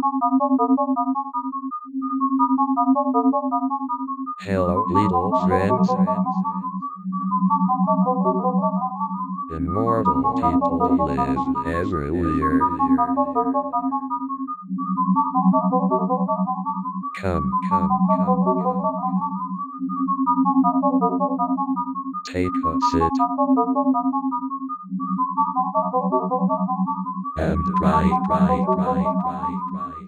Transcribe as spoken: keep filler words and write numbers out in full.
Hello, little friends. Immortal people live everywhere. Come, come, come, come. Take a sit and try, try, try, try, try.